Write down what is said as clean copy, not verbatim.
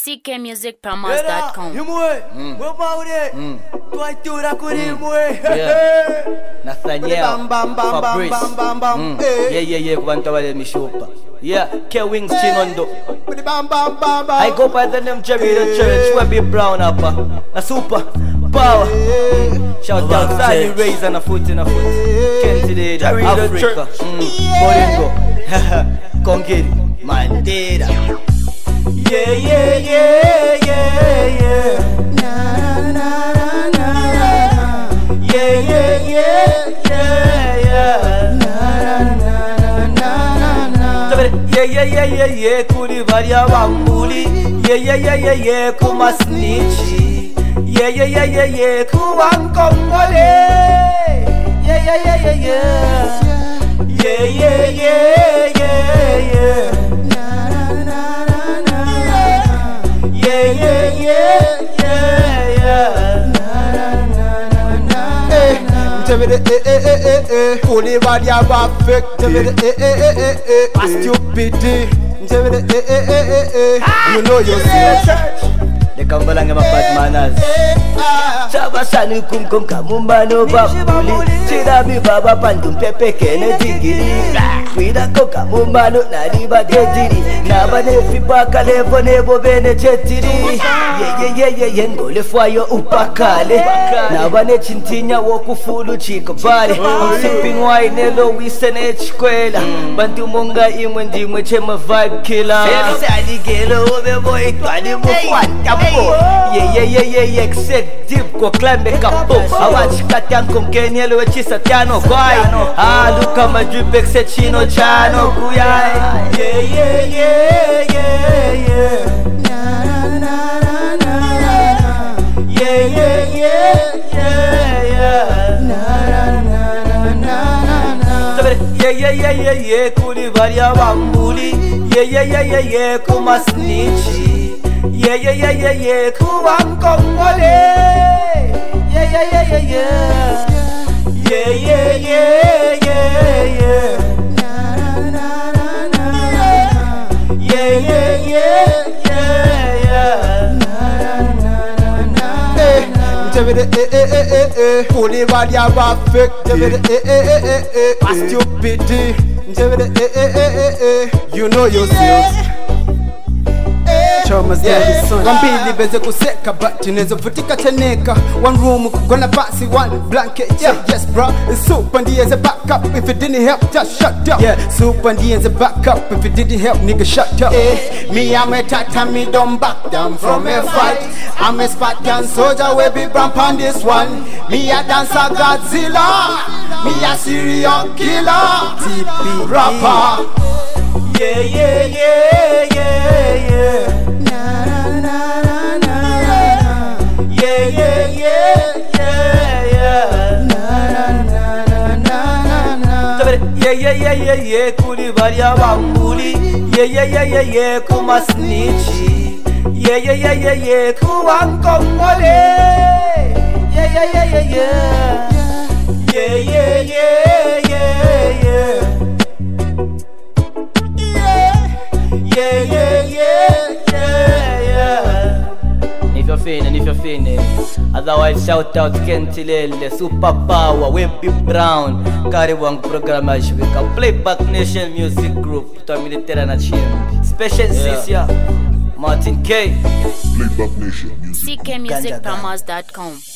ckmusicpromos.com. Nathaniel Fabrice yeah kubantu abalemishupha yeah K Wings Chinondo I go by the name Jerry the Church Webby Brown upper na super power shout out Sally Razor na foot Kenty the Jerry the Africa Boringo Kongeri Mandela yeah na na na yeah kuri varia bambuli yeah kuma snitchi yeah kuwankongole yeah Kuli varia bafek stupidity you know yourself they come balang mga bad manners Sabasani kumkum kamumbano babuli Sinabi baba pandum pepe kene digiri Kwida ko kamumbano nariba gediri Nabane fibaka levo nebo bene jetiri Yeah ngole fwayo upakale Nabane chintinya wokufulu chiko bale I'm sipping wine elo wisene chikwela Bantu monga imwe ndimwe chema vibe killer Seno aligelo obe boy twani mufwanta bo Yeah except deep go climb the capo Awachikatyan kumkeni elo wechisa tiano kwai Luka majubek se chino chano kuyai Yeah yeah kuli varia bambuli Yeah kuma snitchi Yeah kuwankongole Yeah Kuli varia bafek stupidity you know yourself Wambili beze kuseka but nezo vutika teneka One room gonna pass one blanket yes bro Soup and as a backup if it didn't help just shut up Soup and as a backup if it didn't help nigga shut up Me I'm a tata me don't back down from a fight I'm a Spartan soldier we be bramp on this one Me a dancer Godzilla Me a serial killer TP rapper Yeah Yeah kuli varia bambuli Yeah kuma snitchi Yeah kuwankongole Yeah If you're feeling otherwise shout out Kenty Lele Super Power Webby Brown Karibu programa shibika Playback Nation Music Group Tuwa militera na chimbi Special Sisia Martin K ckmusicpromos.com